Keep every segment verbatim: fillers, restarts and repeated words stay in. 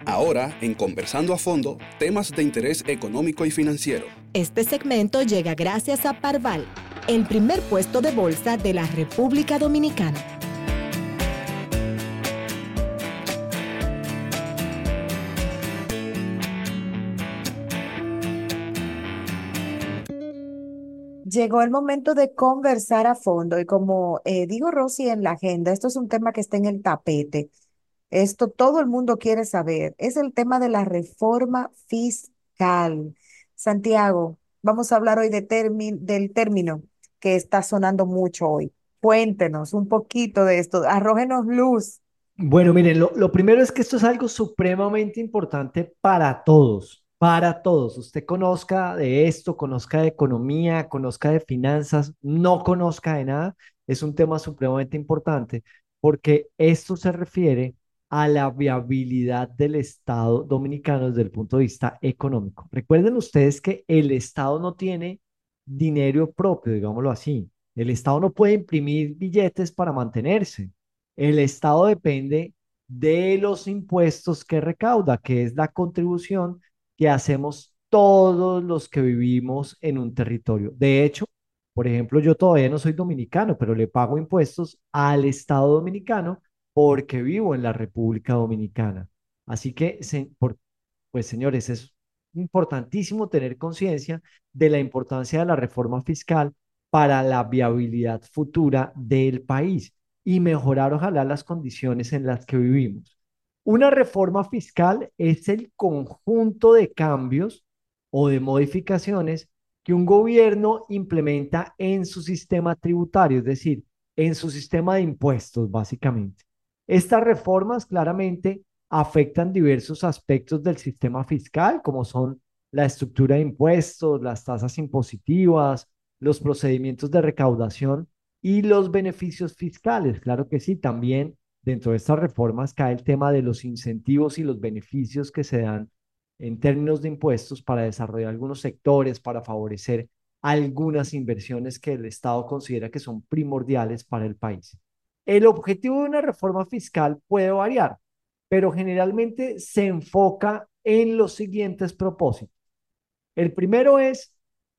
Ahora, en Conversando a Fondo, temas de interés económico y financiero. Este segmento llega gracias a Parval, el primer puesto de bolsa de la República Dominicana. Llegó el momento de conversar a fondo y como eh, digo Rosy en la agenda, esto es un tema que está en el tapete. Esto todo el mundo quiere saber. Es el tema de la reforma fiscal. Santiago, vamos a hablar hoy de termi- del término que está sonando mucho hoy. Cuéntenos un poquito de esto, arrójenos luz. Bueno, miren, lo, lo primero es que esto es algo supremamente importante para todos, para todos. Usted conozca de esto, conozca de economía, conozca de finanzas, no conozca de nada, es un tema supremamente importante porque esto se refiere a la viabilidad del Estado dominicano desde el punto de vista económico. Recuerden ustedes que el Estado no tiene dinero propio, digámoslo así. El Estado no puede imprimir billetes para mantenerse. El Estado depende de los impuestos que recauda, que es la contribución que hacemos todos los que vivimos en un territorio. De hecho, por ejemplo, yo todavía no soy dominicano, pero le pago impuestos al Estado dominicano porque vivo en la República Dominicana. Así que, se- por- pues señores, es importantísimo tener conciencia de la importancia de la reforma fiscal para la viabilidad futura del país y mejorar, ojalá, las condiciones en las que vivimos. Una reforma fiscal es el conjunto de cambios o de modificaciones que un gobierno implementa en su sistema tributario, es decir, en su sistema de impuestos, básicamente. Estas reformas claramente afectan diversos aspectos del sistema fiscal, como son la estructura de impuestos, las tasas impositivas, los procedimientos de recaudación y los beneficios fiscales. Claro que sí, también dentro de estas reformas cae el tema de los incentivos y los beneficios que se dan en términos de impuestos para desarrollar algunos sectores, para favorecer algunas inversiones que el Estado considera que son primordiales para el país. El objetivo de una reforma fiscal puede variar, pero generalmente se enfoca en los siguientes propósitos. El primero es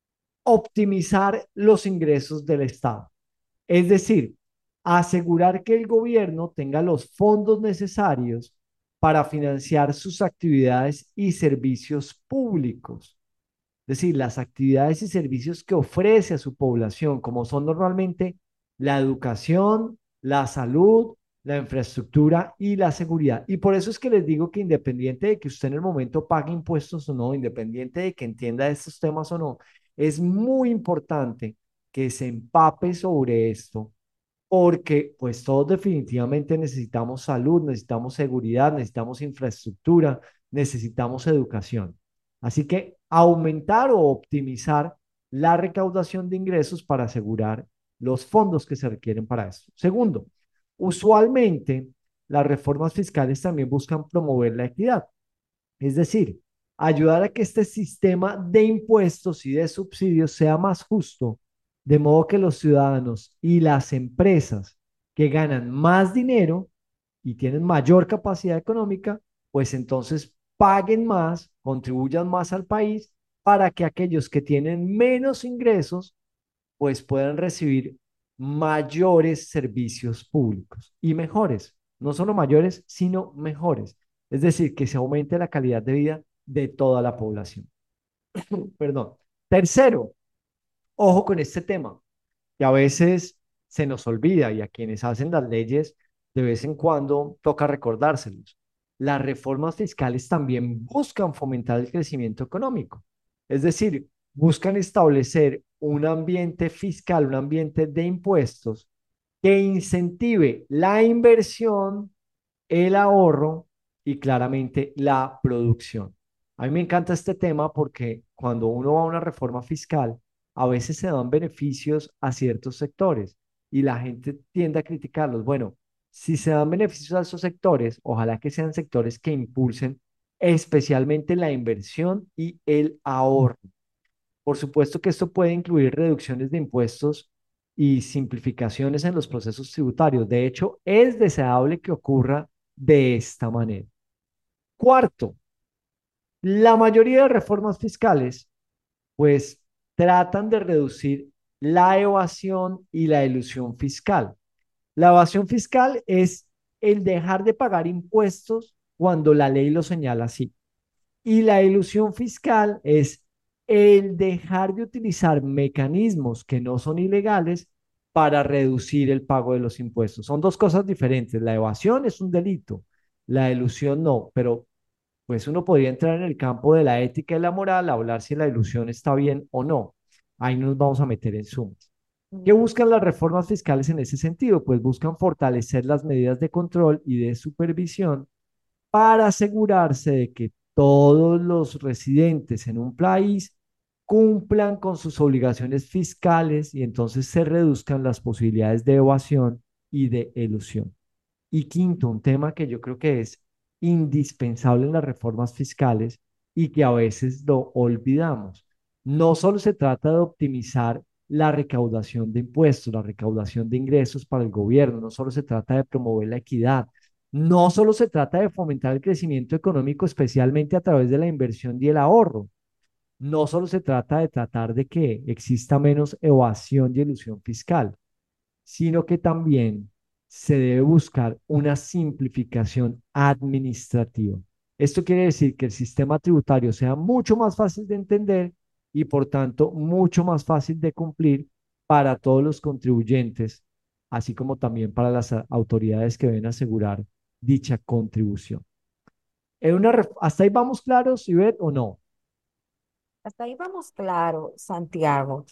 optimizar los ingresos del Estado, es decir, asegurar que el gobierno tenga los fondos necesarios para financiar sus actividades y servicios públicos. Es decir, las actividades y servicios que ofrece a su población, como son normalmente la educación, la salud, la infraestructura y la seguridad. Y por eso es que les digo que independiente de que usted en el momento pague impuestos o no, independiente de que entienda estos temas o no, es muy importante que se empape sobre esto, porque pues todos definitivamente necesitamos salud, necesitamos seguridad, necesitamos infraestructura, necesitamos educación. Así que aumentar o optimizar la recaudación de ingresos para asegurar los fondos que se requieren para esto. Segundo, usualmente las reformas fiscales también buscan promover la equidad, es decir, ayudar a que este sistema de impuestos y de subsidios sea más justo, de modo que los ciudadanos y las empresas que ganan más dinero y tienen mayor capacidad económica, pues entonces paguen más, contribuyan más al país para que aquellos que tienen menos ingresos, pues puedan recibir mayores servicios públicos y mejores, no solo mayores, sino mejores. Es decir, que se aumente la calidad de vida de toda la población. Perdón. Tercero, ojo con este tema, que a veces se nos olvida y a quienes hacen las leyes de vez en cuando toca recordárselos. Las reformas fiscales también buscan fomentar el crecimiento económico, es decir, buscan establecer un ambiente fiscal, un ambiente de impuestos que incentive la inversión, el ahorro y claramente la producción. A mí me encanta este tema porque cuando uno va a una reforma fiscal, a veces se dan beneficios a ciertos sectores y la gente tiende a criticarlos. Bueno, si se dan beneficios a esos sectores, ojalá que sean sectores que impulsen especialmente la inversión y el ahorro. Por supuesto que esto puede incluir reducciones de impuestos y simplificaciones en los procesos tributarios. De hecho, es deseable que ocurra de esta manera. Cuarto, la mayoría de reformas fiscales pues tratan de reducir la evasión y la elusión fiscal. La evasión fiscal es el dejar de pagar impuestos cuando la ley lo señala así. Y la ilusión fiscal es el dejar de utilizar mecanismos que no son ilegales para reducir el pago de los impuestos. Son dos cosas diferentes. La evasión es un delito, la ilusión no, pero pues uno podría entrar en el campo de la ética y la moral, hablar si la ilusión está bien o no. Ahí no nos vamos a meter en sumas. ¿Qué Mm. buscan las reformas fiscales en ese sentido? Pues buscan fortalecer las medidas de control y de supervisión para asegurarse de que todos los residentes en un país cumplan con sus obligaciones fiscales y entonces se reduzcan las posibilidades de evasión y de elusión. Y quinto, un tema que yo creo que es indispensable en las reformas fiscales y que a veces lo olvidamos. No solo se trata de optimizar la recaudación de impuestos, la recaudación de ingresos para el gobierno, no solo se trata de promover la equidad, no solo se trata de fomentar el crecimiento económico, especialmente a través de la inversión y el ahorro, no solo se trata de tratar de que exista menos evasión y elusión fiscal, sino que también se debe buscar una simplificación administrativa. Esto quiere decir que el sistema tributario sea mucho más fácil de entender y por tanto mucho más fácil de cumplir para todos los contribuyentes, así como también para las a- autoridades que deben asegurar dicha contribución. En una ref- ¿Hasta ahí vamos claros, Ivette, o no? Hasta ahí vamos claro, Santiago.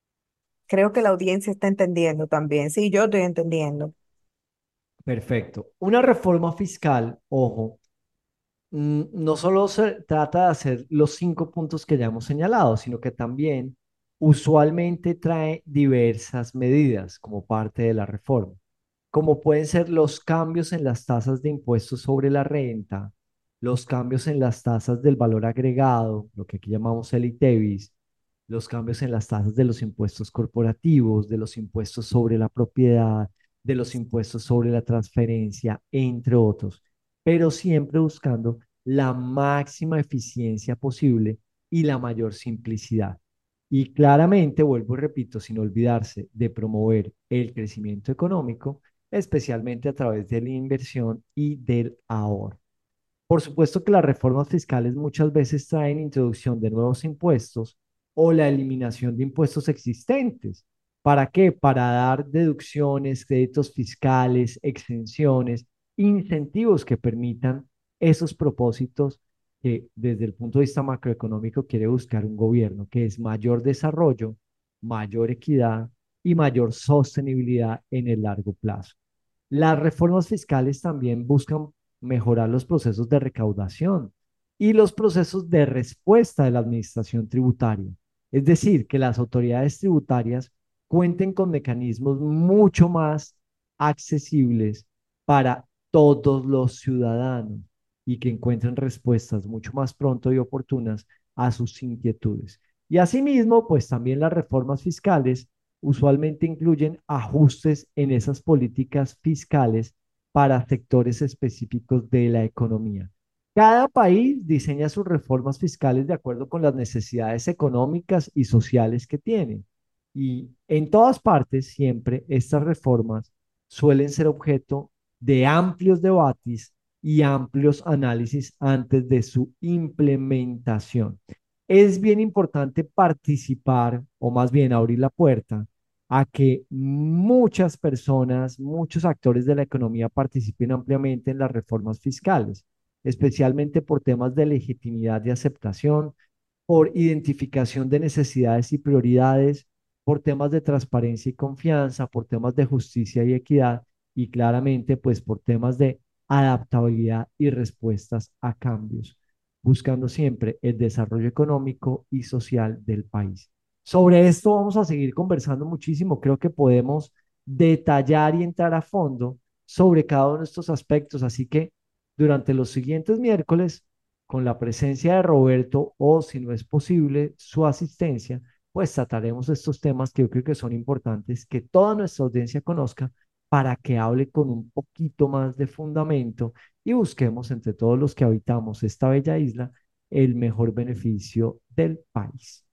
Creo que la audiencia está entendiendo también. Sí, yo estoy entendiendo. Perfecto. Una reforma fiscal, ojo, mm, no solo se trata de hacer los cinco puntos que ya hemos señalado, sino que también usualmente trae diversas medidas como parte de la reforma, como pueden ser los cambios en las tasas de impuestos sobre la renta, los cambios en las tasas del valor agregado, lo que aquí llamamos el ITEVIS, los cambios en las tasas de los impuestos corporativos, de los impuestos sobre la propiedad, de los impuestos sobre la transferencia, entre otros, pero siempre buscando la máxima eficiencia posible y la mayor simplicidad. Y claramente, vuelvo y repito, sin olvidarse de promover el crecimiento económico, especialmente a través de la inversión y del ahorro. Por supuesto que las reformas fiscales muchas veces traen introducción de nuevos impuestos o la eliminación de impuestos existentes. ¿Para qué? Para dar deducciones, créditos fiscales, exenciones, incentivos que permitan esos propósitos que desde el punto de vista macroeconómico quiere buscar un gobierno, que es mayor desarrollo, mayor equidad y mayor sostenibilidad en el largo plazo. Las reformas fiscales también buscan mejorar los procesos de recaudación y los procesos de respuesta de la administración tributaria. Es decir, que las autoridades tributarias cuenten con mecanismos mucho más accesibles para todos los ciudadanos y que encuentren respuestas mucho más pronto y oportunas a sus inquietudes. Y asimismo, pues también las reformas fiscales usualmente incluyen ajustes en esas políticas fiscales para sectores específicos de la economía. Cada país diseña sus reformas fiscales de acuerdo con las necesidades económicas y sociales que tiene. Y en todas partes, siempre estas reformas suelen ser objeto de amplios debates y amplios análisis antes de su implementación. Es bien importante participar, o más bien abrir la puerta a que muchas personas, muchos actores de la economía participen ampliamente en las reformas fiscales, especialmente por temas de legitimidad y aceptación, por identificación de necesidades y prioridades, por temas de transparencia y confianza, por temas de justicia y equidad y claramente pues por temas de adaptabilidad y respuestas a cambios, buscando siempre el desarrollo económico y social del país. Sobre esto vamos a seguir conversando muchísimo. Creo que podemos detallar y entrar a fondo sobre cada uno de estos aspectos. Así que durante los siguientes miércoles, con la presencia de Roberto o, si no es posible, su asistencia, pues trataremos estos temas que yo creo que son importantes, que toda nuestra audiencia conozca para que hable con un poquito más de fundamento y busquemos entre todos los que habitamos esta bella isla el mejor beneficio del país.